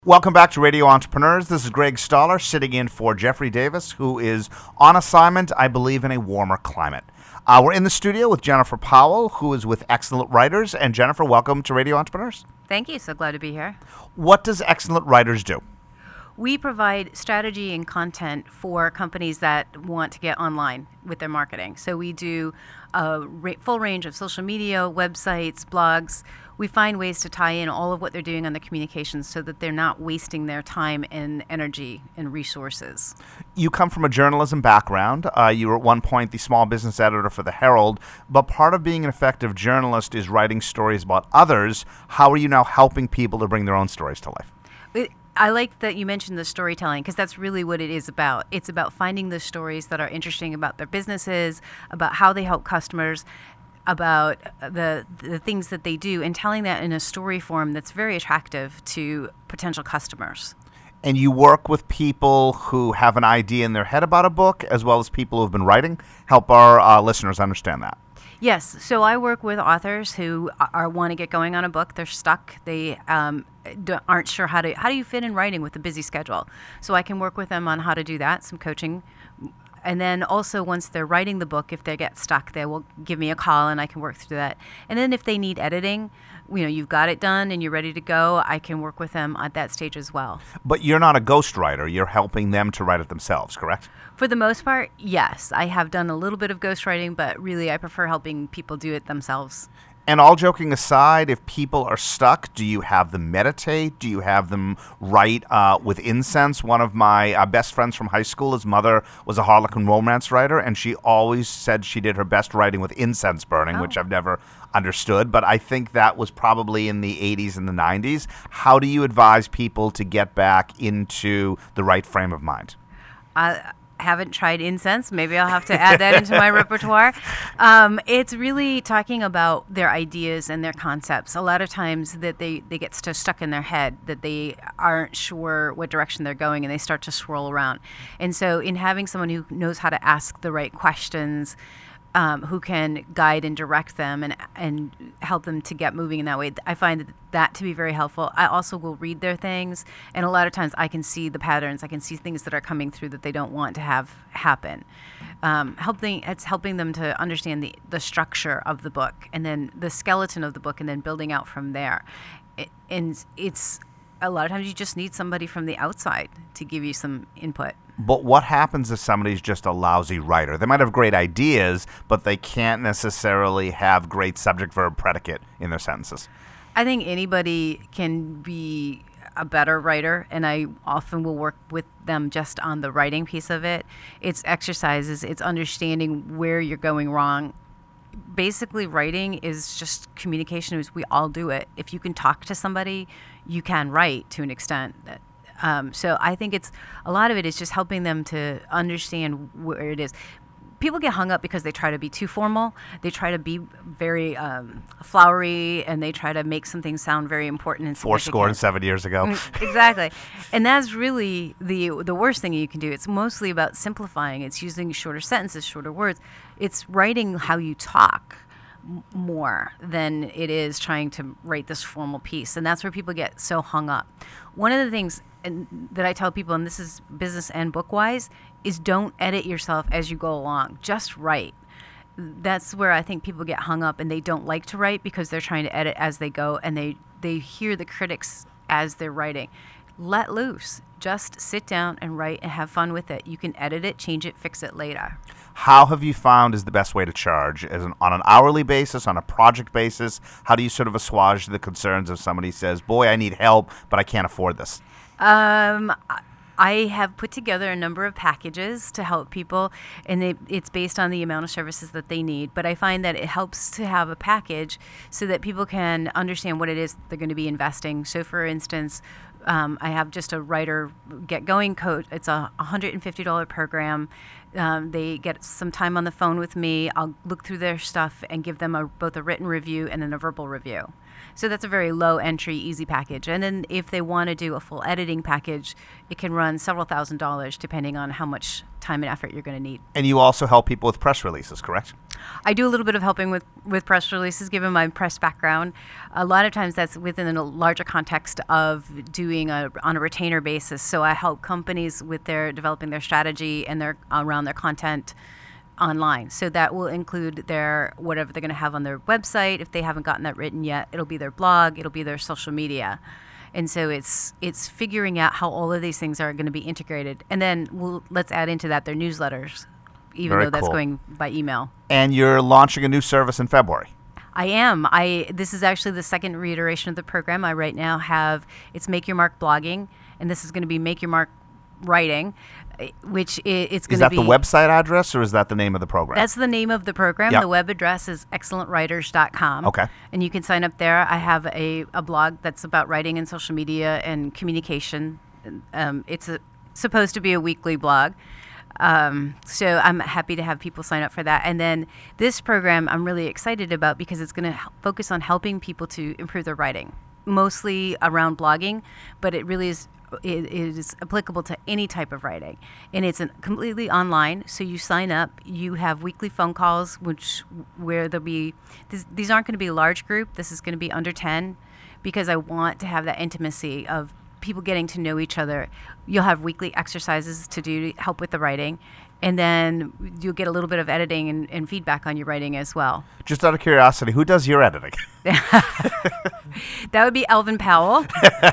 Welcome back to Radio Entrepreneurs. This is Greg Stoller sitting in for Jeffrey Davis, who is on assignment, I believe, in a warmer climate. We're in the studio with Jennifer Powell, who is with Excellent Writers. And Jennifer, welcome to Radio Entrepreneurs. Thank you. So glad to be here. What does Excellent Writers do? We provide strategy and content for companies that want to get online with their marketing. So we do a full range of social media, websites, blogs. We find ways to tie in all of what they're doing on the communications so that they're not wasting their time and energy and resources. You come from a journalism background. You were at one point the small business editor for the Herald, but part of being an effective journalist is writing stories about others. How are you now helping people to bring their own stories to life? I like that you mentioned the storytelling because that's really what it is about. It's about finding the stories that are interesting about their businesses, about how they help customers, about the things that they do, and telling that in a story form that's very attractive to potential customers. And you work with people who have an idea in their head about a book, as well as people who have been writing. Help our listeners understand that. Yes. So I work with authors who want to get going on a book. They're stuck. They aren't sure how do you fit in writing with a busy schedule. So I can work with them on how to do that, some coaching. And then also once they're writing the book, if they get stuck, they will give me a call and I can work through that. And then if they need editing, you've got it done and you're ready to go, I can work with them at that stage as well. But you're not a ghostwriter. You're helping them to write it themselves, correct? For the most part, yes. I have done a little bit of ghostwriting, but really I prefer helping people do it themselves. And all joking aside, if people are stuck, do you have them meditate? Do you have them write with incense? One of my best friends from high school, his mother was a Harlequin romance writer, and she always said she did her best writing with incense burning, which I've never understood. But I think that was probably in the 80s and the 90s. How do you advise people to get back into the right frame of mind? Haven't tried incense. Maybe I'll have to add that into my repertoire. It's really talking about their ideas and their concepts. A lot of times that they get stuck in their head, that they aren't sure what direction they're going and they start to swirl around. And so in having someone who knows how to ask the right questions, who can guide and direct them and help them to get moving in that way, I find that to be very helpful. I also will read their things, and a lot of times I can see the patterns. I can see things that are coming through that they don't want to have happen. It's helping them to understand the structure of the book, and then the skeleton of the book, and then building out from there. And it's a lot of times you just need somebody from the outside to give you some input. But what happens if somebody's just a lousy writer? They might have great ideas, but they can't necessarily have great subject-verb predicate in their sentences. I think anybody can be a better writer, and I often will work with them just on the writing piece of it. It's exercises. It's understanding where you're going wrong. Basically, writing is just communication. We all do it. If you can talk to somebody, you can write to an extent. So I think a lot of it is just helping them to understand where it is. People get hung up because they try to be too formal. They try to be very flowery, and they try to make something sound very important and significant. 7 years ago. Exactly. And that's really the worst thing you can do. It's mostly about simplifying. It's using shorter sentences, shorter words. It's writing how you talk more than it is trying to write this formal piece. And that's where people get so hung up. One of the things that I tell people, and this is business and book-wise, is don't edit yourself as you go along. Just write. That's where I think people get hung up, and they don't like to write because they're trying to edit as they go, and they hear the critics as they're writing. Let loose. Just sit down and write and have fun with it. You can edit it, change it, fix it later. How have you found is the best way to charge? On an hourly basis, on a project basis? How do you sort of assuage the concerns if somebody says, boy, I need help, but I can't afford this? I have put together a number of packages to help people, and it's based on the amount of services that they need. But I find that it helps to have a package so that people can understand what it is they're going to be investing. So, for instance, I have just a writer get-going coach. It's a $150 program. They get some time on the phone with me. I'll look through their stuff and give them both a written review and then a verbal review. So that's a very low entry, easy package. And then if they want to do a full editing package, it can run several $1,000s depending on how much time and effort you're going to need. And you also help people with press releases, correct? I do a little bit of helping with press releases, given my press background. A lot of times that's within a larger context of doing on a retainer basis. So I help companies with their developing their strategy and around their content online. So that will include their whatever they're going to have on their website. If they haven't gotten that written yet, it'll be their blog, it'll be their social media. And so it's figuring out how all of these things are going to be integrated. And then let's add into that their newsletters, even Very though that's cool. going by email. And you're launching a new service in February. I am. This is actually the second reiteration of the program. I right now have, it's Make Your Mark Blogging, and this is going to be Make Your Mark Writing, which it's going to be... Is that the website address, or is that the name of the program? That's the name of the program. Yep. The web address is excellentwriters.com. Okay. And you can sign up there. I have a blog that's about writing and social media and communication. It's supposed to be a weekly blog. So I'm happy to have people sign up for that. And then this program I'm really excited about because it's going to focus on helping people to improve their writing, mostly around blogging, but it really is it is applicable to any type of writing. And it's completely online, so you sign up, you have weekly phone calls, where there'll be, these aren't going to be a large group, this is going to be under 10, because I want to have that intimacy of people getting to know each other. You'll have weekly exercises to do to help with the writing, and then you'll get a little bit of editing and feedback on your writing as well. Just out of curiosity, who does your editing? That would be Alvin Powell,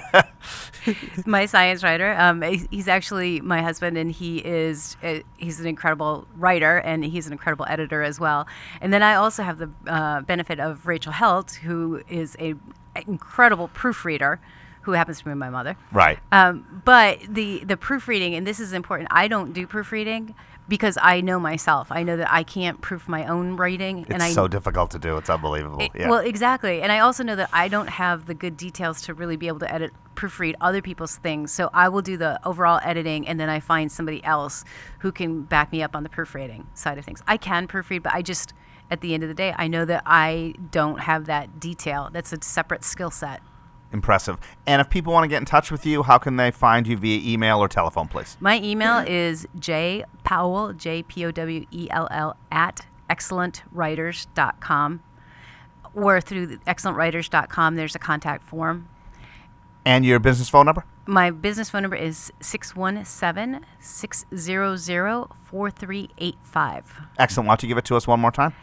my science writer. He's actually my husband, and he's an incredible writer, and he's an incredible editor as well. And then I also have the benefit of Rachel Helt, who is an incredible proofreader, who happens to be my mother. Right. But the proofreading, and this is important, I don't do proofreading because I know myself. I know that I can't proof my own writing. It's so difficult to do. It's unbelievable. Yeah. Well, exactly. And I also know that I don't have the good details to really be able to proofread other people's things. So I will do the overall editing, and then I find somebody else who can back me up on the proofreading side of things. I can proofread, but at the end of the day, I know that I don't have that detail. That's a separate skill set. Impressive. And if people want to get in touch with you, how can they find you via email or telephone, please? My email is jpowell, JPOWELL, @excellentwriters.com. Or through excellentwriters.com, there's a contact form. And your business phone number? My business phone number is 617-600-4385. Excellent. Why don't you give it to us one more time?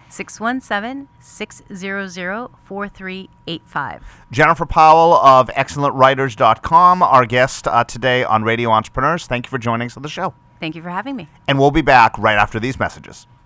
617-600-4385. Jennifer Powell of excellentwriters.com, our guest today on Radio Entrepreneurs. Thank you for joining us on the show. Thank you for having me. And we'll be back right after these messages.